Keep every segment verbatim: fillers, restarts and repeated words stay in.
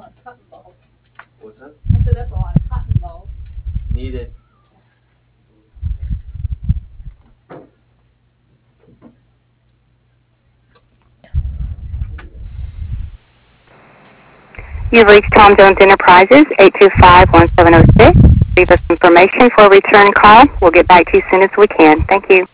What's that? I said that's a lot of cotton balls. Needed. You've reached Tom Jones Enterprises, eight two five, one seven zero six. Leave us information for a return call. We'll get back to you as soon as we can. Thank you.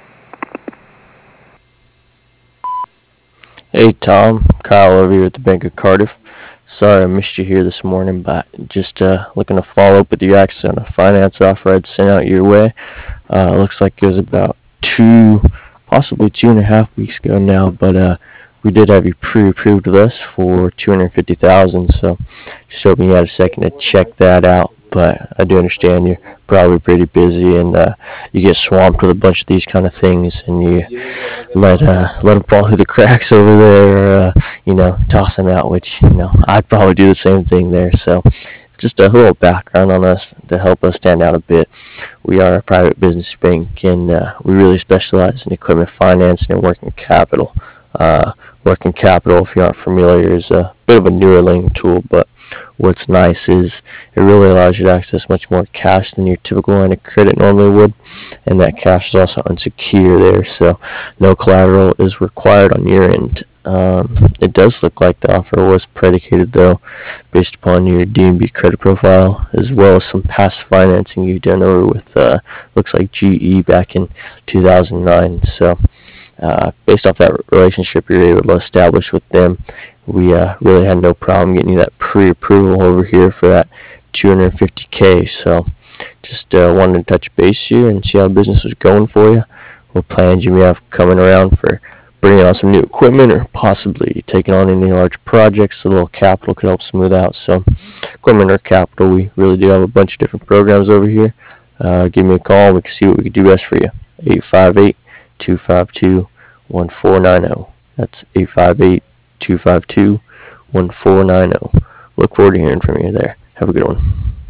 Hey Tom, Kyle over here at the Bank of Cardiff. Sorry I missed you here this morning, but just uh, looking to follow up with you actually on a finance offer I'd sent out your way. Uh, looks like it was about two, possibly two and a half weeks ago now, but uh, we did have you pre-approved with us for two hundred fifty thousand dollars, so just hoping you had a second to check that out. But I do understand you're probably pretty busy and uh, you get swamped with a bunch of these kind of things, and you let uh, let them fall through the cracks over there, or uh, you know, toss them out. Which you know, I'd probably do the same thing there. So, just a little background on us to help us stand out a bit. We are a private business bank, and uh, we really specialize in equipment financing and working capital. Uh, working capital, if you aren't familiar, is a bit of a newer lending tool, but what's nice is it really allows you to access much more cash than your typical line of credit normally would, and that cash is also unsecure there, so no collateral is required on your end. Um, it does look like the offer was predicated, though, based upon your D and B credit profile, as well as some past financing you've done over with, uh, looks like G E back in two thousand nine. So, uh, based off that relationship you're able to establish with them, we uh, really had no problem getting you that pre-approval over here for that two hundred fifty K. So, just uh, wanted to touch base here and see how business was going for you. What plans you may have coming around for bringing on some new equipment, or possibly taking on any large projects. A little capital could help smooth out. So, equipment or capital, we really do have a bunch of different programs over here. Uh, give me a call and we can see what we can do best for you. eight five eight, two five two, one four nine zero. That's eight five eight, two five two, one four nine zero. Look forward to hearing from you there. Have a good one.